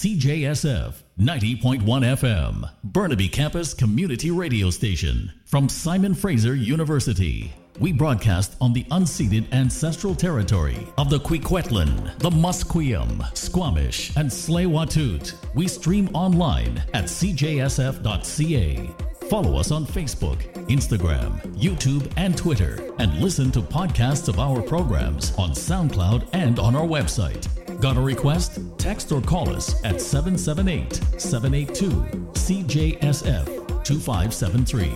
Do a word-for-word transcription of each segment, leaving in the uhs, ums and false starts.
C J S F ninety point one F M, Burnaby Campus Community Radio Station. From Simon Fraser University, we broadcast on the unceded ancestral territory of the Kwikwetlan, the Musqueam, Squamish, and Tsleil-Waututh. We stream online at c j s f dot c a. Follow us on Facebook, Instagram, YouTube, and Twitter, and listen to podcasts of our programs on SoundCloud and on our website. Got a request? Text or call us at seven seven eight, seven eight two, C J S F two five seven three.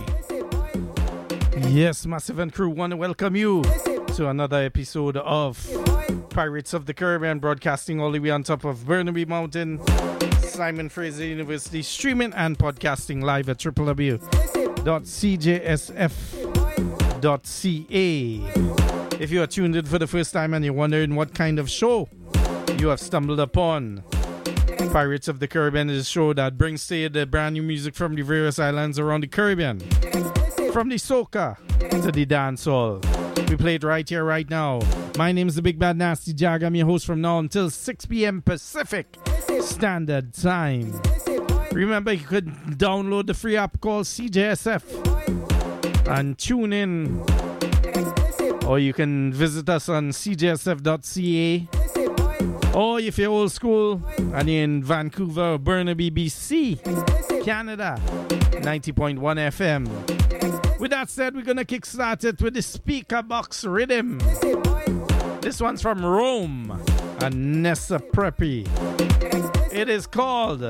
Yes, Massive and crew want to welcome you to another episode of Pirates of the Caribbean, broadcasting all the way on top of Burnaby Mountain, Simon Fraser University, streaming and podcasting live at w w w dot c j s f dot c a. If you are tuned in for the first time and you're wondering what kind of show you have stumbled upon, Pirates of the Caribbean is a show that brings to you the brand new music from the various islands around the Caribbean. From the soca to the dancehall, we play it right here, right now. My name is the Big Bad Nasty Jag. I'm your host from now until six p.m. Pacific Standard Time. Remember, you could download the free app called C J S F and tune in, or you can visit us on c j s f dot c a. Or if you're old school and you're in Vancouver, Burnaby, B C, Canada, ninety point one F M. With that said, we're going to kickstart it with the Speaker Box Rhythm. This one's from Rome and Nessa Preppy. It is called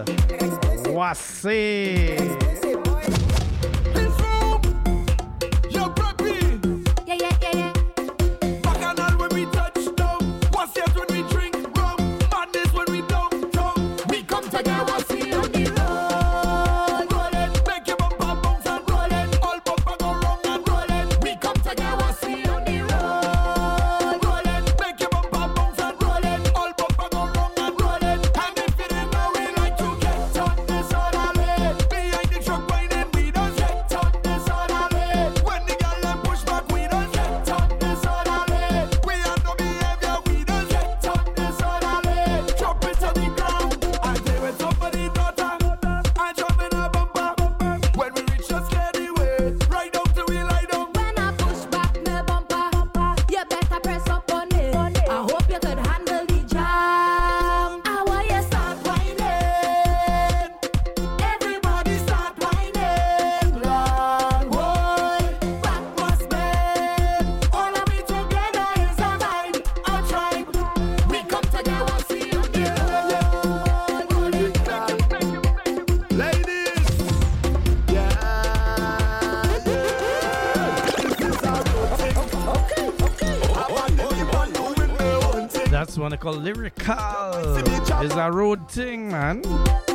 Wase. Lyrical is a road thing, man.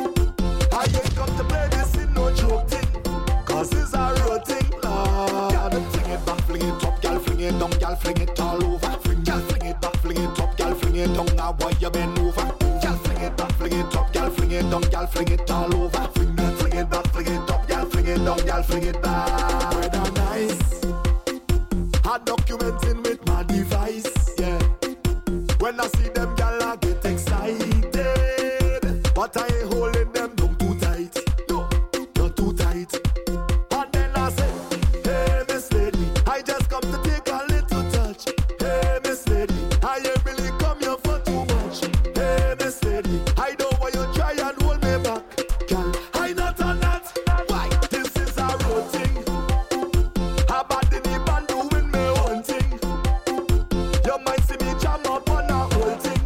I ain't come to play this in no joke thing, cause it's a road thing. Girl, fling it back, fling it up, girl, fling it down, girl, fling it all over. Girl, fling it back, fling it up, girl, fling it down. Now why you bend over? Girl, fling it back, fling it up, girl, fling it down, girl, fling it all over. Fling it, fling it back, fling it up, girl, fling it down, girl, fling it back. Weather nice, hard documenting with my device. Yeah, when I see them, girl, I get excited, but I ain't holding them down too tight. No, not too tight. And then I say, hey, Miss Lady, I just come to take a little touch. Hey, Miss Lady, I ain't really come here for too much. Hey, Miss Lady, I know why you try and hold me back. Girl, I not on that. Why? This is a road thing. How about the nip and doing me one thing? You might see me jam up on a whole thing.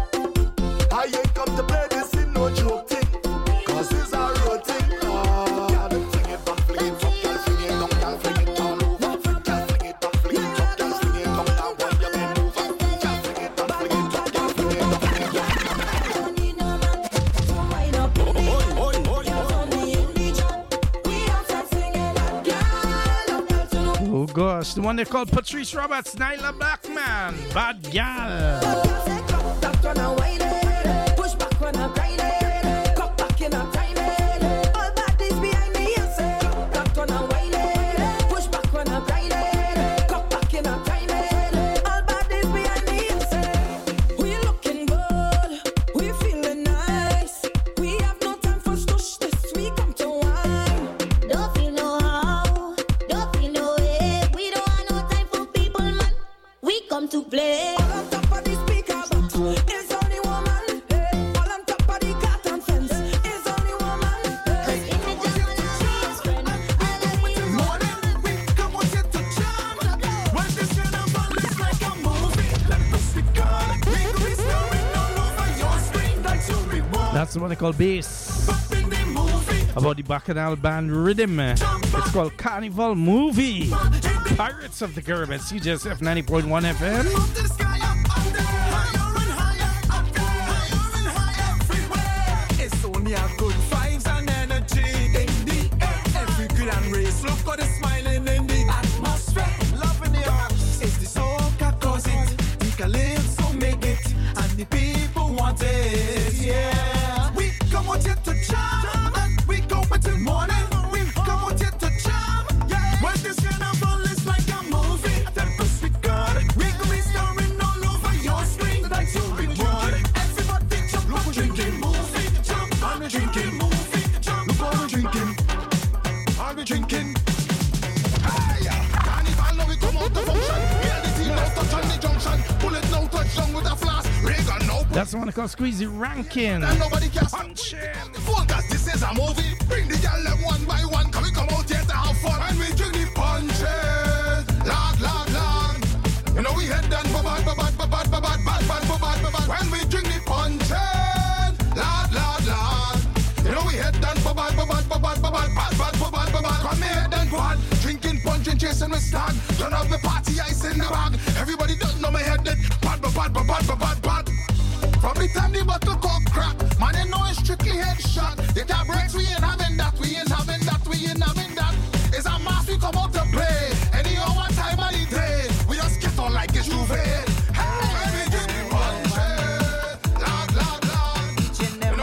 I ain't come to play this in no joke thing, cause it's a road thing. Oh, girl, fling it back, fling it up, girl, fling it down, girl, fling it all over. Girl, fling it back, fling it up, girl, fling it down. Now why you bend over? Girl, fling it back, fling it up, girl, fling it down. Oh gosh, the one they call Patrice Roberts, Nyla Blackman, Bad Gal. Push back when I'm grinding, cut back in a timing. All bad things behind me, I say. That when I'm whining, push back when I'm grinding, cut back in a timing. All bad things behind me, I say. We looking good, we feeling nice. That's the one they call bass. About the Bacchanal Band Rhythm. It's called Carnival Movie. Pirates of the Caribbean, C J S F ninety point one F M. It's only a good vibes and energy in the air. Every good and race, look at the smiling in the atmosphere. Love in the arms. It's the soca cause it. The calypso make it. And the people want it. Yeah. We come out here to jam. And we go until morning. We come out here to jam. Yeah. When this carnival is like a movie. Then push we got it. We gonna be starring all over your screen. Like you reward. Everybody jump on drinking movie. Jump on the drinking movie. Jump on the drinking. I'll be drinking. Hey, carnival now we come out the function. Yeah, the team now touch on the junction. Bullet now touch down with a flash. Reagan now. That's the one called Squeezy Rankin. And nobody can punch it. Full gas, this is a movie. Bring the girl them one by one. Can we come out here to have fun? And we drink the punches. Lord, Lord, Lord. You know we head down for bad, for bad, for bad, for bad, bad, bad, for bad, for bad. When we drink the punches. Lord, Lord, Lord. You know we head down for bad, for bad, for bad, for bad, bad, bad, for bad, for bad. Come here, then for bad. Drinking punch and chasing with stand. Turn up the party ice in the bag. Everybody doesn't know my head that bad, bad, bad, bad, bad, bad, bad. From the time the bottle cork crack, man, you know it's strictly headshot. The tabrets we ain't having that, we ain't having that, we ain't having that. It's a mass we come out to play. Any one time of the day, we just get on like it's Juve. Hey, we get the punches. Lord, Lord, Lord. Each and every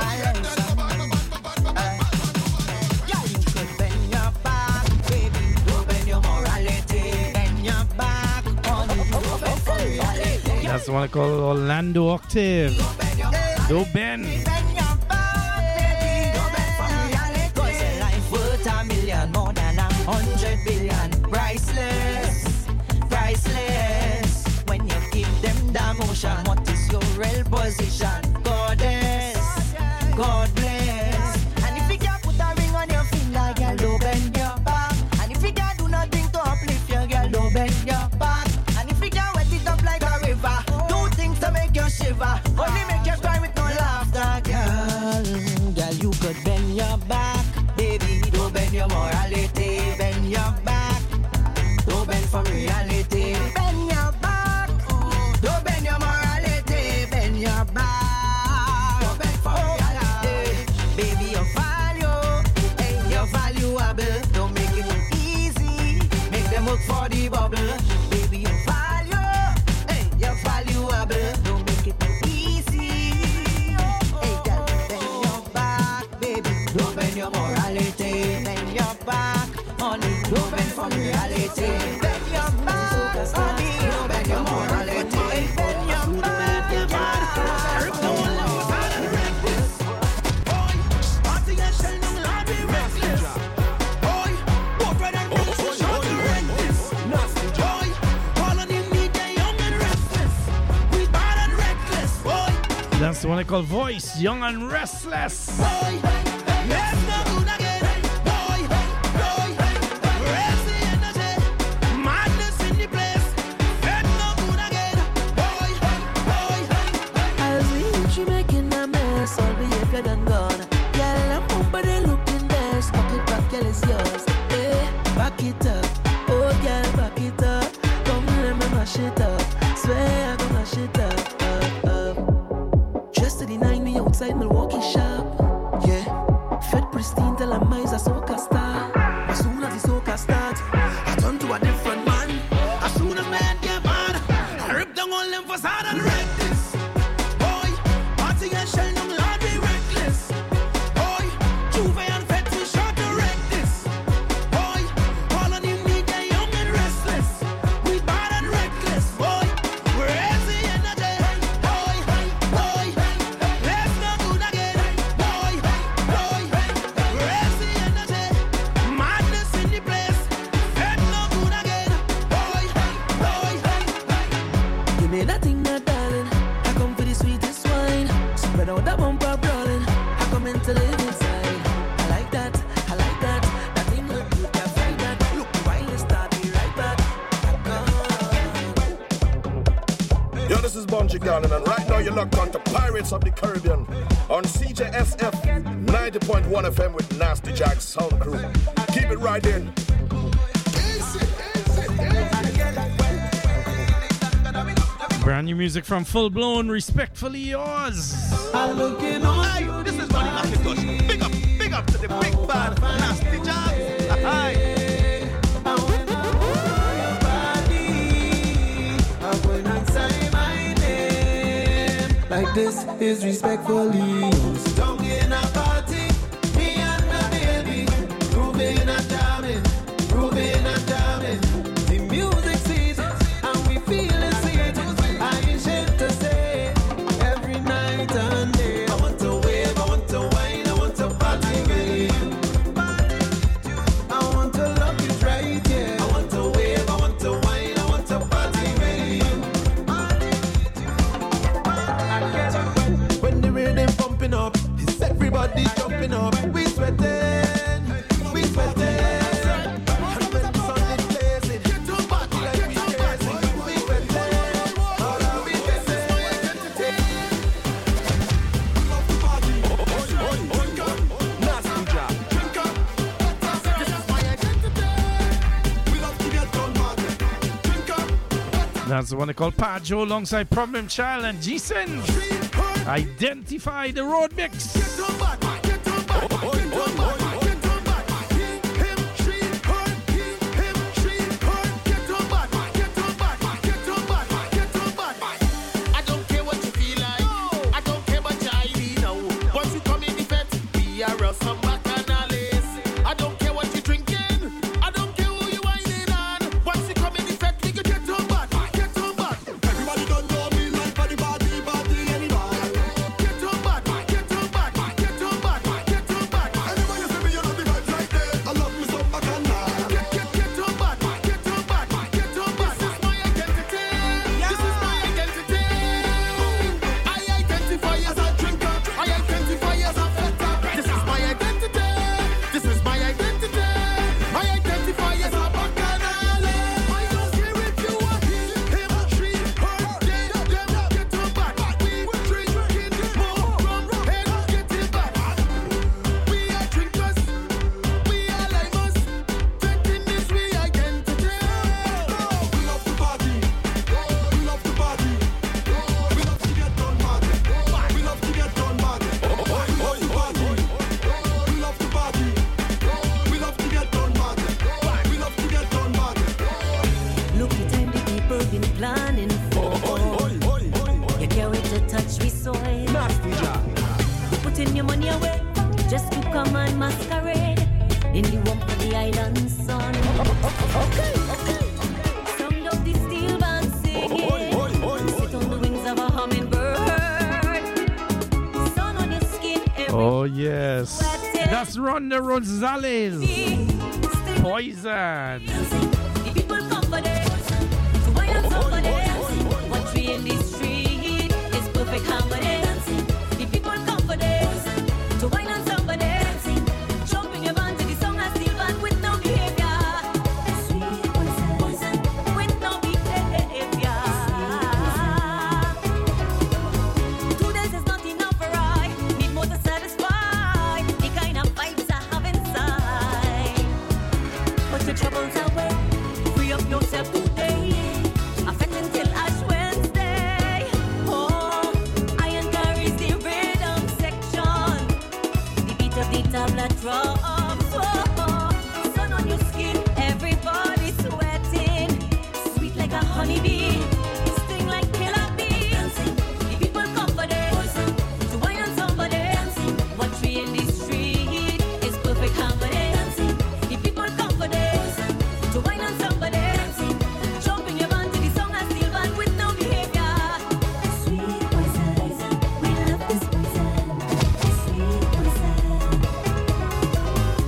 yeah, you could bend your back, baby. Don't bend your morality. Bend your back on the move for reality. That's the one called Orlando Octave. Don't bend. Bend your back, baby. Don't bend from reality. 'Cause a life worth a million, more than a hundred billion. Priceless, priceless. When you give them the motion, what is your real position? Goddess, God bless. And if you can't put a ring on your finger, girl, don't bend your back. And if you can't do nothing to uplift your girl, don't bend your back. And if you can't wet it up like a river, do things to make you shiver. Only make you cry with no laughter, girl. Girl, you could bend your back, baby. Don't bend your morality. Bend your back. Don't bend from reality. Bend your back. Don't bend your morality. Bend your back. Don't bend from reality. Baby, your value, hey, you're valuable. Don't make it easy. Make them look for the bubble. Baby, your value, hey, you're valuable. Don't make it easy. Hey, girl, bend your back, baby. Don't bend your morality. Bend your back, honey. Don't bend from reality. Bend your back, honey. Don't bend your morality. Bend your back, your back. No one knows how to break this. Boy, party and shell, no love be restless. Boy, both red and blue, so short to rent this. Boy, all of them need their young and restless. We bad and reckless. Boy, That's the one they call Voice, Young and Restless. boy, let's go good again. Boy, boy, raise the energy. Madness in the place. Let's go good again. Boy, boy. I'll see you making a mess, all behavior done gone. Girl, I'm over there looking best. Back it back, girl, it's yours. Eh, back it up. Oh, girl, back it up. Come let me mash it up. Swear I'm gonna mash it up. Up, up. Just to deny me outside Milwaukee shop. Yeah, fed pristine till I'm eyes a soca star. As soon as the soca start, I turn to a different man. As soon as my head get mad, I rip down all them facade and wreck this. Boy, party and shell, no love be reckless. Boy, Juve and Fed, we shot to wreck this. Boy, all of them need their young and restless. We bad and reckless. Boy, raise the energy. Boy, boy, let's go good again. Boy, boy, raise the energy. Madness in the place. Fed no good again. Boy, boy. Give me that thing, my darling. I come for the sweetest wine. Spread out that bumper, brawling. I come in to live inside. I like that, I like that. That thing look good, I find that. Look, while you start, be right back. Yo, this is Bungie Garland, and right now you're locked on to Pirates of the Caribbean on C J S F ninety point one F M with Nasty Jack Sound Crew. Keep it right in. Brand new music from Full Blown, Respectfully Yours. I'm looking on you. This is Bunny McIntosh. Big up, big up to the big bad Nasty Jack. Hi. Like this is respectfully yours. Don't get in a party, me and my baby, grooving and jamming, grooving and jamming. The music sweet and we feeling sweet. I ain't ashamed to say every night and day. I want to wave, I want to wine, I want to party with you. I want to love you right, yeah. I want to wave, I want to wine, I want to party with you. When the rhythm pumping up, it's everybody jumping up. We sweating, we sweating. And when the sun is blazing, get to party like we crazy. We sweating, all of we kissing. We love to party. Nasty Jack. This is my identity. We love to get done party. That's the one they call Pajo alongside Problem Child and Jason. Identify the road mix. I don't care what you feel like. I don't care what your I D now. Once you come in the fete, we are us some bacchanalists. I don't care what you drinking. I don't care who you whining on. Once you come in the fete, we can get on bad, get on bad. Everybody don't know me like body, body, body, anybody. Get on bad, get on bad, get on bad, get on bad. Anybody say me, you know the vibes right there. I love me some bacchanal. Get, get, get on bad, get on bad, get on bad. This is my identity. This is my identity. I identify as a drinker. I identify as a fetter. This is my identity. This is my identity. I identify as a bacchanal. I don't care if you are him, she, her, they, them. Get on bad. We drinking more rum and getting back. We are drinkers. We are limers. Taking this we identity. We love to party. We love to party. We love to get done party. We love to get done party. We love to party. We love to party. We love to get done party. We love to get done party. Look the time the people been planning for. You can't wait to touch we soil. Nasty Jack. You putting your money away just to come and masquerade in the warmth of the island sun. Okay, okay. Sound of the steel band singing. Sit on the wings of a hummingbird. Sun on your skin. Oh, yes. That's Ronda Rosales. Stay Poison. The people come for this, to wine on somebody. What tree in the street is perfect harmony. The people come for this, to wine on somebody. Jumping your band to the song and steel band with no behavior. Sweet poison, poison, with no behavior. Two days is not enough for I. Need more to satisfy the kind of vibes I have inside. Put your troubles away, free up yourself today. Affecting till Ash Wednesday. Oh, iron carries the rhythm section. The beat of the tabla drums. Oh, sun on your skin, everybody sweating. Sweet like a honeybee, sting like killer bees. The people come for this, to wine on somebody. What tree in the street is perfect harmony. The people come for this, to wine on somebody. Jumping your band to the song and steel band with no behavior. Sweet poison, we love this poison. Sweet poison.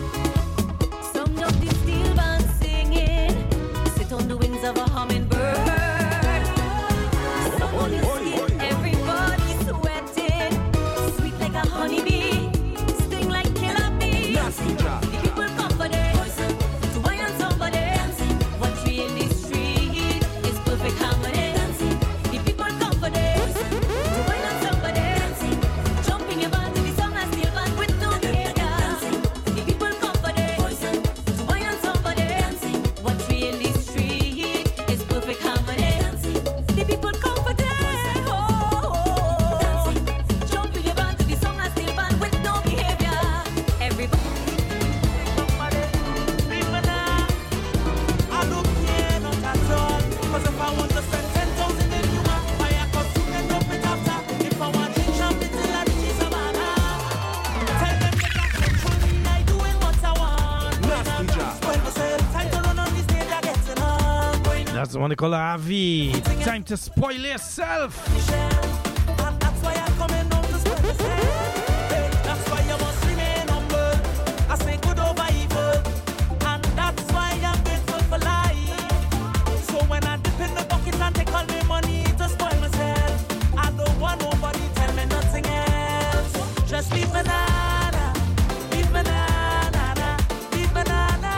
That's the one they call Avi. Time to spoil yourself. And that's why I'm coming down to spoil yourself. Hey, that's why you must remain humble. I say good over evil. And that's why I'm grateful for life. So when I dip in the bucket and take all my money to spoil myself, I don't want nobody tell me nothing else. Just leave me nada, leave me nada, leave me nada,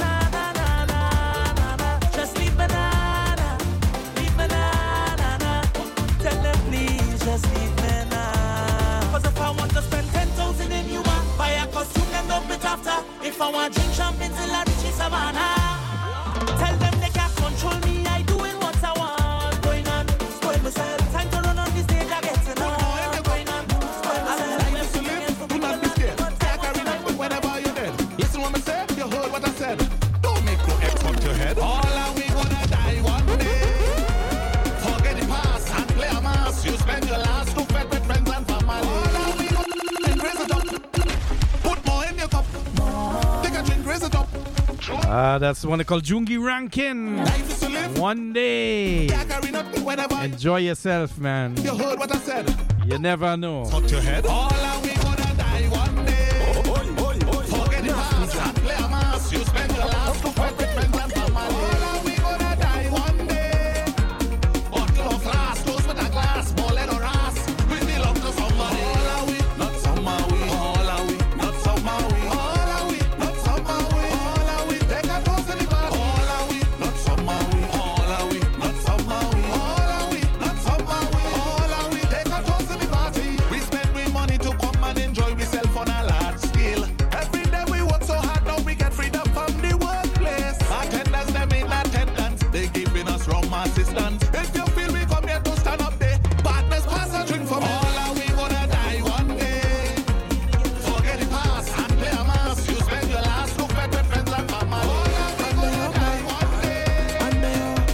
just leave me nada, leave me nada. Tell them please just leave me now. Cause if I want to spend ten thousand in you, I buy a costume and dump it after. If I want drink champagne till I reach Savannah, tell them they can't control me. I doing what I want. Going on, spoil myself. Time to run on the stage, I get to know. Going on, spoil myself. Do not be scared. Can't carry that with whenever you're dead. Listen what I said, you heard what I said. Don't make no X on your head. All are we gonna die one day. Forget the past and play a mass. You spend your last to fed with friends and family. All are we gonna drink, raise it up. Put more in your cup. Take a drink, raise it up. Ah, that's the one they call Jungi Rankin. Life is to live. One day. Can't carry nothing whenever Enjoy yourself, man. you heard what I said. You never know. Touch your head. All are we gonna die one day. Forget the past and play a mass. You spend your last to fight with friends and family. All are we gonna die one day. Bottle of glass, close with a glass, ball and or ass. We belong to somebody. All are we, not somebody. All are we, not somebody. All are we, not somebody. All are we, take a toast to the bar. All are we, not somebody. All are we, not somebody. All are we, not somebody. All are we, take a toast to the party. We spend we money to come and enjoy ourselves on a large scale. Every day we work so hard, now we get freedom from the workplace. Bartenders, them in attendance, they giving us rum assistance. If you feel we come here to stand up there, partners pass a drink for me. All are we gonna die one day. Forget the past and play a mass. You spend your last to fed with friends and family. All are we gonna die one day. Under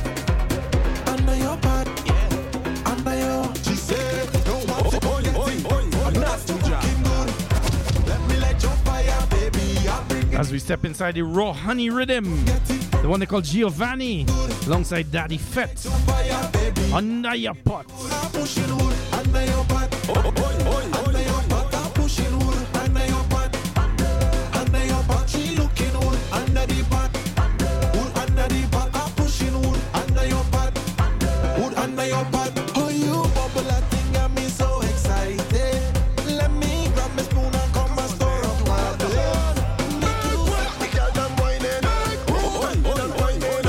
your, under your butt, under your. She said, don't want to go yet. I'm not too looking good. Let me light your fire, baby. I'll bring it As we step inside the raw honey rhythm, the one they call Giovanni, alongside Daddy Fett, fire, baby. Under Your Pot. I'm pushing wood under your butt. Under your butt, I'm pushing wood under your butt. Under your butt, she looking wood under the butt. Wood under the butt, I'm pushing wood under your butt. Wood under your butt. Oh, you bubble a thing got me so excited. Let me grab my spoon and come and stir up my blood. Make you sweat, the girl done whining. Oh, done whining.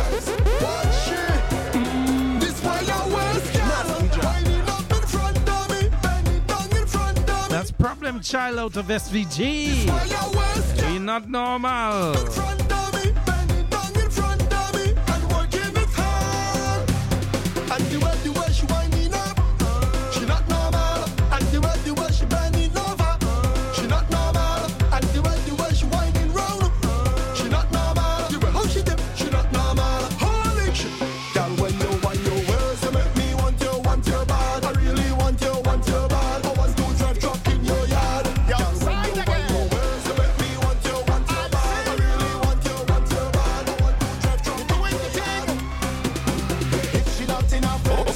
Watch it. This why your worst girl whining up in front of me, bending down in front of me. That's Problem Child out of S V G. Why your worst girl Ain't not normal. in front of me, bending down in front of me, and working it hard. And the way the way she winding up, she not normal. And the way the way she bending over, she not normal. And the way the way she winding round, she not normal. The way how she dip, she not normal. Holy shit, girl, when you wind your words, you make me want you, want your bad. I really want you, want your bad. I want to drive truck in your yard. Girl, when you wind your words, you make me want you, want your bad. I really want you, want your bad. I want to drive truck in your yard. If she not in her face,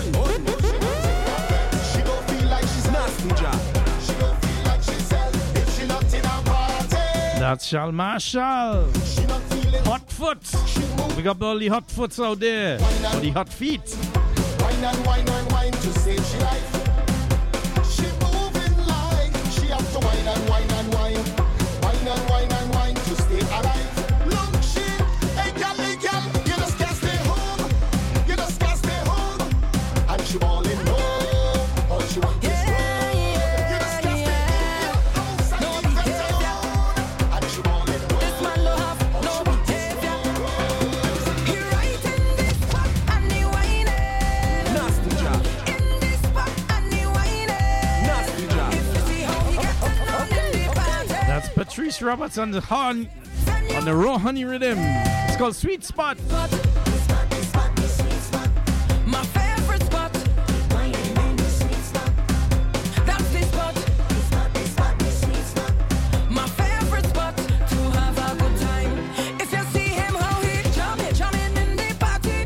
she gon' feel like she's nasty, Jack. She gon' feel like she's self. If she not in her party, That's Charles Marshall. she not feeling Hot foot. We got all the hot foots out there. Or the hot feet. wine and wine and wine to save she life. She moving like she have to wine and wine and wine, wine and wine and wine to stay alive. Look, she, hey girl, hey girl, you just can't stay home, you just can't stay home, and she balling home. All she want is home. You just can't stay in your house and leave them alone, and she balling home. This man don't have no behavior. He right in this spot and he whining. Nasty job, In this spot and he whining. nasty job. If you see how he gets on in the party, That's Patrice Roberts on the horn, on the raw honey rhythm. It's called Sweet Spot. spot, this spot, this spot, this sweet spot. My favorite spot. Whining in the sweet spot. That's the spot. This spot, this spot, this sweet spot. My favorite spot to have a good time. If you see him how he jamming, jamming in the party,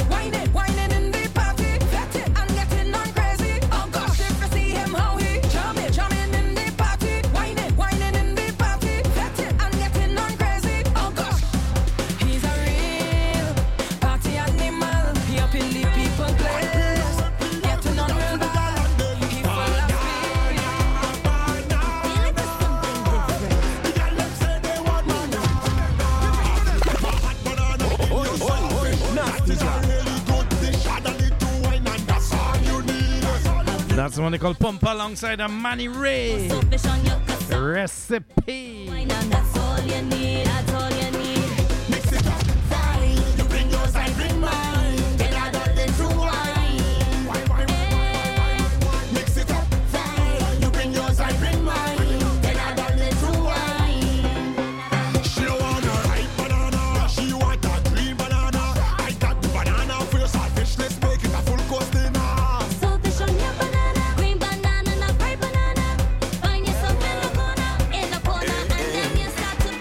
That's the one they call Pump alongside a Manny Ray. So fish on your custom. Recipe. Wine and that's all you need. That's all you need. Mix it up, fine. You bring yours, I bring mine. Then I don't let you wine. Wine, wine, wine, wine, wine. Mix it up, fine. You bring yours, I bring mine. Then I don't let you wine. She want a ripe banana. She want a green banana. I got the banana for your saltfish. Let's make it a full course dinner. So fish on your banana. Green banana, not fried banana. Find yourself in the corner. In the corner. And then you start to.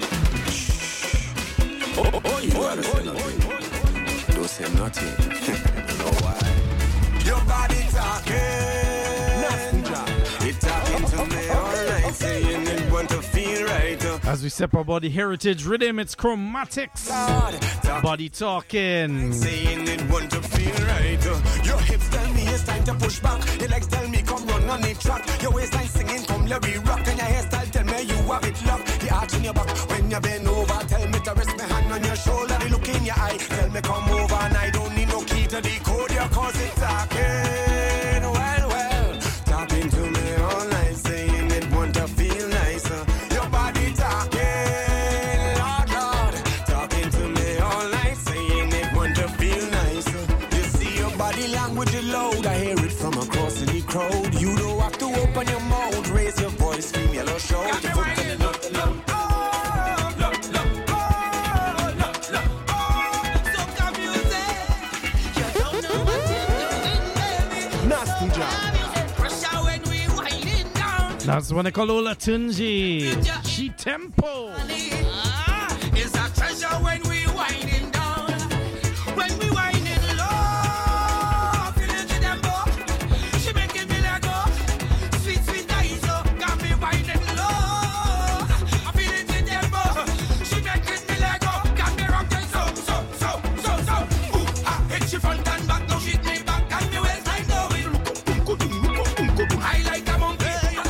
Oh, oh, you wanna say nothing? Don't say nothing. You know why? Your body talking. It talking to me all night, saying it want to feel right. As we step our body heritage rhythm, it's Chromatics. Body talking. Saying it want to feel right. Your hips tell me it's time to push back. Your legs tell me come run on the track. Your waistline singing come let me rock. And your hairstyle tell me you have it locked. The arch in your back when you bend over. Tell me to rest my hand on your shoulder. The look in your eye. Tell me come over and I don't need no key to decode your cause it's talking. Well, well, talking to me all night. Saying it want to feel nicer. Your body talking. Lord, Lord. Talking to me all night. Saying it want to feel nicer. You see your body language is loud. I hear it from across the crowd. You don't have to open your mouth. Raise your voice. Scream yellow shout. Your foot to the look, look. That's the one they call Ola Tunji. She Tempo. It's a treasure when we winding down. When we winding low, feel it in them bow. She making me let go. Sweet, sweet nice, oh, got me winding low. I feel it in them bow. She making me let go. Got me rocking so, so, so, so, so. Ooh, ah, hit she front and back, now she me back and me waistline going. I like a monkey.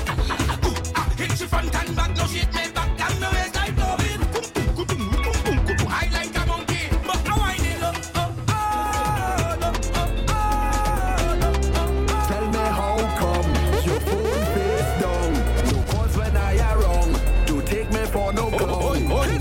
Hit she front and back, now she me back and me waistline going. I like a monkey, but I wind it up, up, up, up, up, up, up. Tell me how come your phone face down. No cause when I am wrong. To take me for no clown. I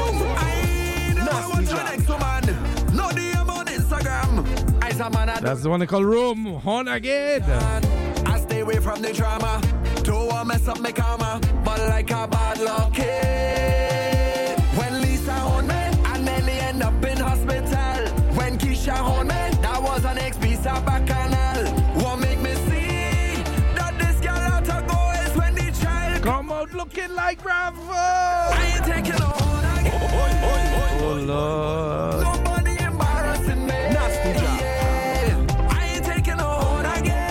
know I want your next woman. No D M on Instagram. I's a man. I That's the one they call Room. Horn again. I stay away from the drama. Don't want mess up my karma. But like a bad luck kid. When Lisa on me, and Nelly end up in hospital. When Keisha on me, that was an ex-pizza bacchanal. What make me see that this girl out to go is when the child Come out looking like Bravo. I ain't taking on again. Oh, Lord. Nobody embarrassing me. Nasty job. I ain't taking on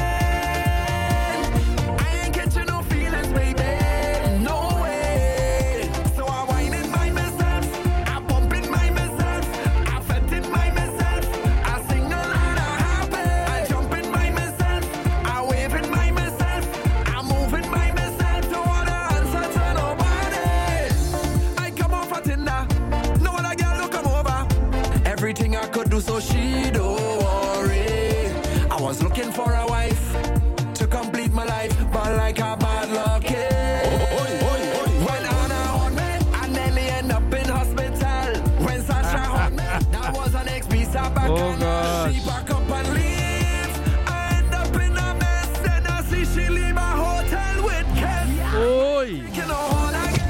again. I ain't catching no feelings, baby. No way. So I whining by myself. I pumping by myself. I fetting by myself. I sing a lot of happy. I jumping by myself. I waving by myself. I moving by myself. Don't wanna answer to nobody. I come off a Tinder. No other girl will come over. Everything I could do so she don't worry. I was looking for a wife to complete my life, but like a bad luck kid. When Anna on me, and Nelly end up in hospital. When Sasha on me, that was an ex-pizza back. Oh, gosh. She back up and leave. I end up in a mess. Then I see she leave my hotel with Ken. Oi. Taking on again.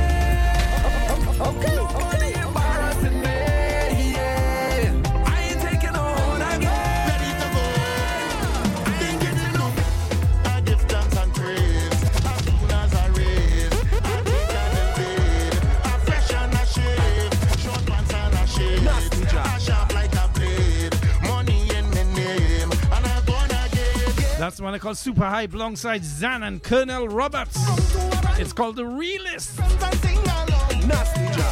Okay. Nobody embarrassing me. Yeah. I ain't taking on again. Ready to go. I ain't getting no. I give thanks and praise. As soon as I raise, I take a little bit. I fresh and I shave. Short pants and I shave. Nasty job. I sharp like a blade. Money in my name. And I'm gonna get. That's the one they call Super Hype alongside Zan and Colonel Roberts. It's called The Realist. Nasty job.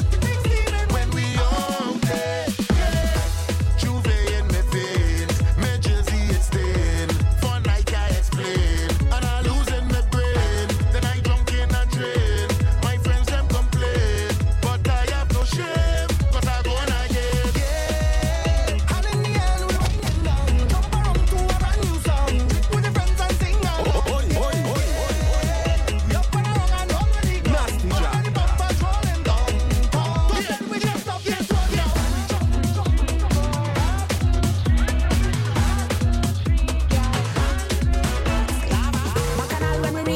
When we okay, Juve in my veins, me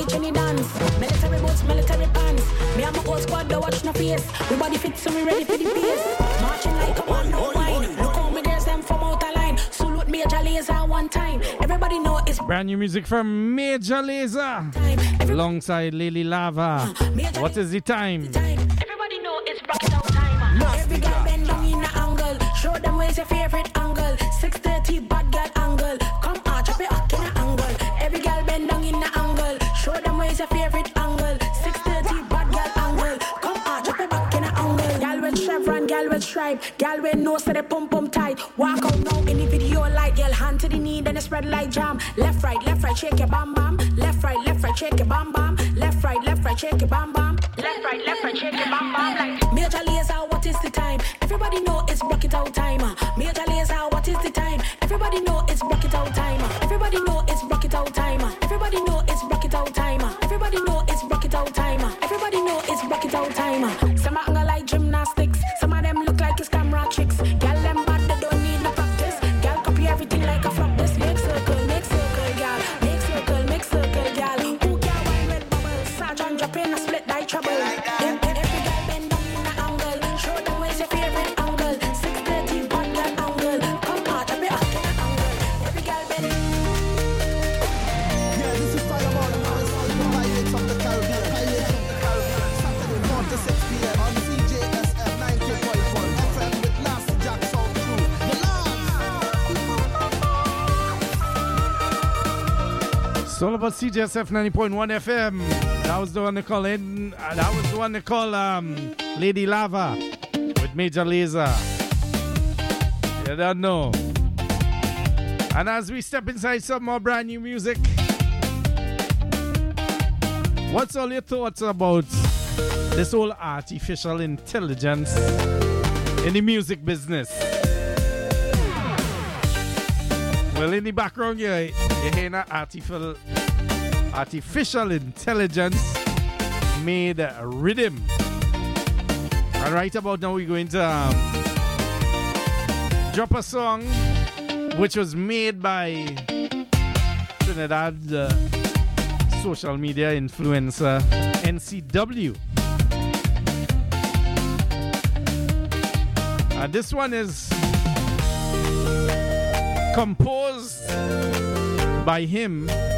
teach any dance. Military boots, military pants. Me and my whole squad, don't watch no face. We body fit, so we ready for the pace. Marching like a man, no wine. Look how me girls them from out of line. Salute Major Lazer one time. Everybody know it's brand new music from Major Lazer alongside Lily Lava. What is the time? Everybody know it's rock it out time. Every girl bend down in the angle. Show them where's your favorite angle. six thirty bad girl angle. Come on, chop it up in the angle. Every girl bend down in the angle. Show them where's your favorite angle. six thirty bad girl angle. Come on, chop it back in the angle. Girl with chevron, girl with stripe. Girl with nose to the pump pump tight. Walk out now in the video like girl hand to the knee, then it spread like jam. Left right, left right, shake your bam bam. Left right, left right, shake your bam bam. Left right, left right, shake your bam bam. Left right, left right, shake your bam bam. Like Major Lazer, what is the time? Everybody know it's rock it out time. Major Lazer, what is the time? Everybody know it's rock it out time. Everybody know it's rock it out time. Everybody know it's rock it out time. Everybody know it's rock it out time. Everybody know it's rock it out time. Some are like gymnastics. Some of them look like it's camera tricks. Girl them bad, they don't need no practice. Girl copy everything like a flop. This make circle, make circle, girl. Make circle, make circle, girl. Who can wine with bubbles? Sergeant drop in a split die trouble. Every girl bend down in the angle. Show them where's your favorite angle. six thirty bad girl angle. Come on, drop it up in the angle. Every girl bend. Yeah, this is Fireball, the man is on the Pirates of the Caribbean. Pirates of the Caribbean. Saturday, four to six p.m. on C J S F ninety point one F M with Nasty Jack Soul Crew. It's all about C J S F ninety point one F M. That was the one they call in. Uh, that was the one they call um, Lady Lava with Major Lazer. You don't know. And as we step inside some more brand new music, what's all your thoughts about this whole artificial intelligence in the music business? Well, in the background, you you hear that artificial, artificial intelligence made a rhythm. And right about now, we're going to um, drop a song which was made by Trinidad uh, social media influencer N C W. And this one is composed by him